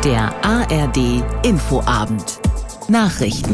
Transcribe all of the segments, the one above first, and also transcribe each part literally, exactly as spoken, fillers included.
Der A R D Infoabend. Nachrichten.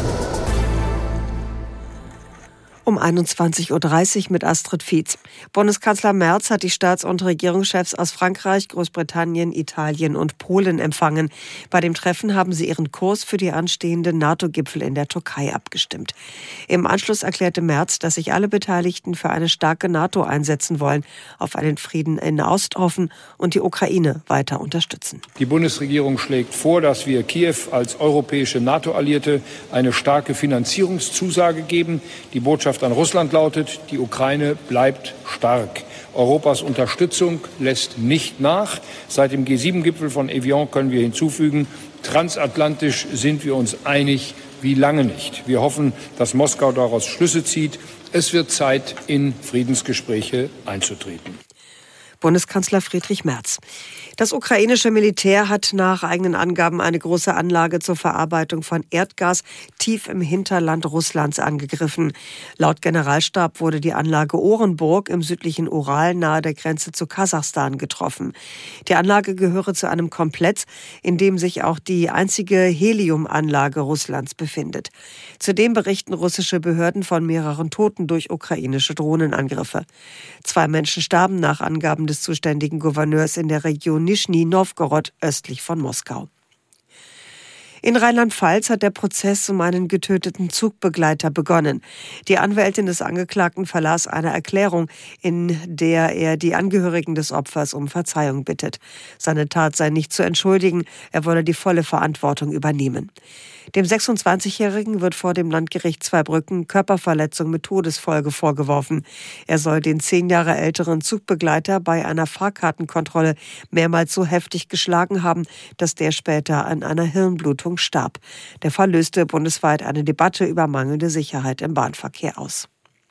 Um einundzwanzig Uhr dreißig mit Astrid Fietz. Bundeskanzler Merz hat die Staats- und Regierungschefs aus Frankreich, Großbritannien, Italien und Polen empfangen. Bei dem Treffen haben sie ihren Kurs für die anstehenden NATO-Gipfel in der Türkei abgestimmt. Im Anschluss erklärte Merz, dass sich alle Beteiligten für eine starke NATO einsetzen wollen, auf einen Frieden in Nahost hoffen und die Ukraine weiter unterstützen. Die Bundesregierung schlägt vor, dass wir Kiew als europäische NATO-Alliierte eine starke Finanzierungszusage geben. Die Botschaft an Russland lautet, die Ukraine bleibt stark. Europas Unterstützung lässt nicht nach. Seit dem G sieben Gipfel von Evian können wir hinzufügen, transatlantisch sind wir uns einig wie lange nicht. Wir hoffen, dass Moskau daraus Schlüsse zieht. Es wird Zeit, in Friedensgespräche einzutreten. Bundeskanzler Friedrich Merz. Das ukrainische Militär hat nach eigenen Angaben eine große Anlage zur Verarbeitung von Erdgas tief im Hinterland Russlands angegriffen. Laut Generalstab wurde die Anlage Orenburg im südlichen Ural nahe der Grenze zu Kasachstan getroffen. Die Anlage gehöre zu einem Komplex, in dem sich auch die einzige Heliumanlage Russlands befindet. Zudem berichten russische Behörden von mehreren Toten durch ukrainische Drohnenangriffe. Zwei Menschen starben nach Angaben des zuständigen Gouverneurs in der Region Nischni Nowgorod östlich von Moskau. In Rheinland-Pfalz hat der Prozess um einen getöteten Zugbegleiter begonnen. Die Anwältin des Angeklagten verlas eine Erklärung, in der er die Angehörigen des Opfers um Verzeihung bittet. Seine Tat sei nicht zu entschuldigen, er wolle die volle Verantwortung übernehmen. Dem sechsundzwanzigjährigen wird vor dem Landgericht Zweibrücken Körperverletzung mit Todesfolge vorgeworfen. Er soll den zehn Jahre älteren Zugbegleiter bei einer Fahrkartenkontrolle mehrmals so heftig geschlagen haben, dass der später an einer Hirnblutung starb. Der Fall löste bundesweit eine Debatte über mangelnde Sicherheit im Bahnverkehr aus.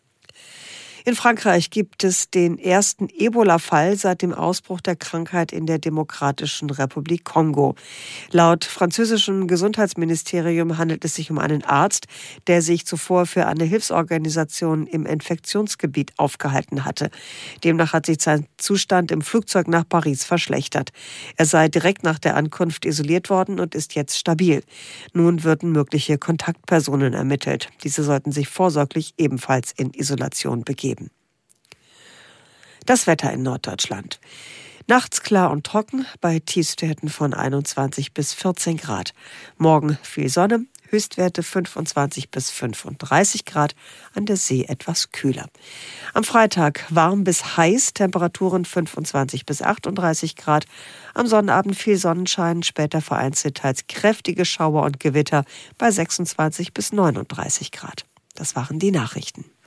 In Frankreich gibt es den ersten Ebola-Fall seit dem Ausbruch der Krankheit in der Demokratischen Republik Kongo. Laut französischem Gesundheitsministerium handelt es sich um einen Arzt, der sich zuvor für eine Hilfsorganisation im Infektionsgebiet aufgehalten hatte. Demnach hat sich sein Zustand im Flugzeug nach Paris verschlechtert. Er sei direkt nach der Ankunft isoliert worden und ist jetzt stabil. Nun würden mögliche Kontaktpersonen ermittelt. Diese sollten sich vorsorglich ebenfalls in Isolation begeben. Das Wetter in Norddeutschland. Nachts klar und trocken, bei Tiefstwerten von einundzwanzig bis vierzehn Grad. Morgen viel Sonne, Höchstwerte fünfundzwanzig bis fünfunddreißig Grad, an der See etwas kühler. Am Freitag warm bis heiß, Temperaturen fünfundzwanzig bis achtunddreißig Grad. Am Sonnabend viel Sonnenschein, später vereinzelt teils kräftige Schauer und Gewitter bei sechsundzwanzig bis neununddreißig Grad. Das waren die Nachrichten.